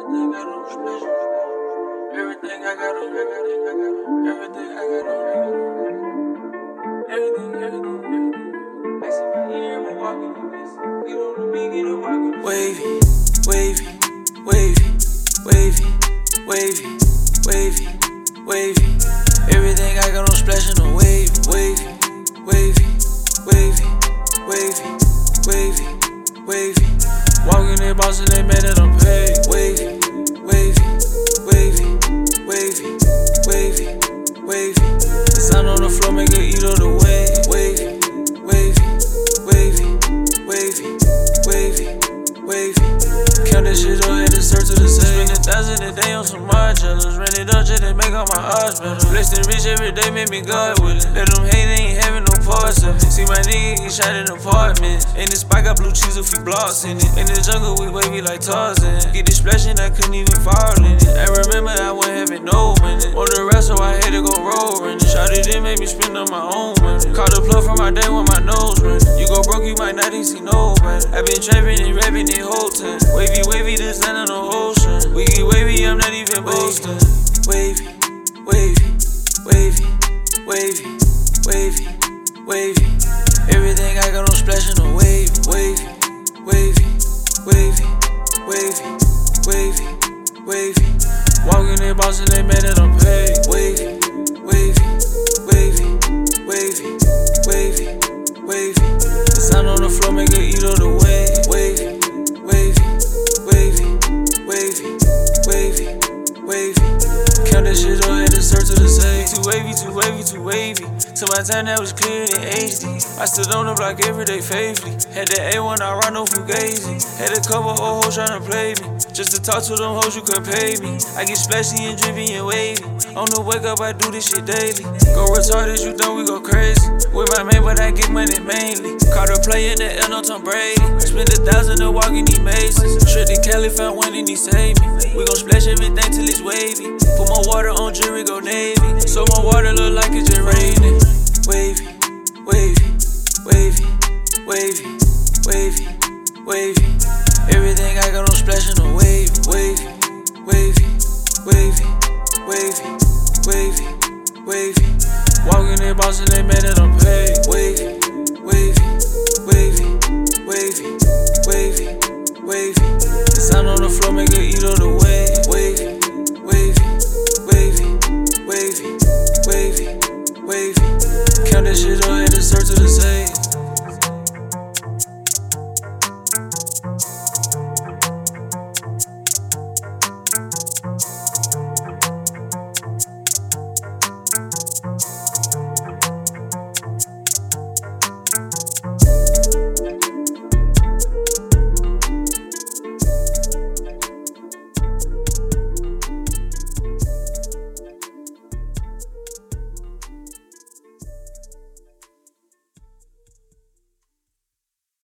Everything I do special. Everything I got on, everything I got on, everything. I see my ear, I'm walking in this. Get on the beat, get on walking. Wavy, wavy, wavy, wavy, wavy, wavy, wavy. Everything I got on splashing on wavy, wavy, wavy, wavy, wavy, wavy, wavy. Walking in Boston, they mad that I'm paid. Wavy, wavy, wavy, wavy, wavy, wavy. The sound on the floor make her eat all the wave. Wavy, wavy, wavy, wavy, wavy, wavy. Count that shit up, had to search to the save. Spend 1,000 a day on some Margielas. Ran it up just to make all my odds better. Blessed and rich every day, make me God with it. Let them hate, they ain't having no parts of it. See my nigga get shot in apartments. In the spot got blue cheese, a few blocks in it. In the jungle, we wavy like Tarzan. Get this splashing, I couldn't even fall in it. I remember I wasn't having no money. On the rest, so I had to go roll running. Shot it in, made me spend on my own money. Caught the plug from my day with my nose running. You go broke, you might not even see nobody. I been trapping and rapping the whole time. Wavy, wavy, this land on the ocean. We get wavy, I'm not even boasting. Wavy, wavy, wavy, wavy, wavy, wavy. Everything I got on splashing on wavy, wavy, wavy, wavy, wavy, wavy, wavy. Walking in Boston, they mad that I'm paid. Wavy, wavy, wavy, wavy, wavy, wavy. The sound on the floor make her eat all the wave. Wavy, wavy, wavy, wavy, wavy, wavy. Count that shit up, had to search to the save. Too wavy, too wavy, too wavy. Till my time that was clear in HD. I stood on the block every day faithfully. Had that A1, I run no fugazi. Had a couple old hoes tryna play me. Just to talk to them hoes, you could pay me. I get splashy and drippy and wavy. On the wake up, I do this shit daily. Go retarded, you know we go crazy. With my man, but I get money mainly. Caught a play in the L, no Tom Brady. Spent 1,000 to walk in these mazes. Straight to Cali, found one and he saved me. We gon' splash everything till it's wavy. Put more water on jury, go Navy. So my water look like it's just raining. Wavy, wavy, wavy, wavy, wavy, wavy.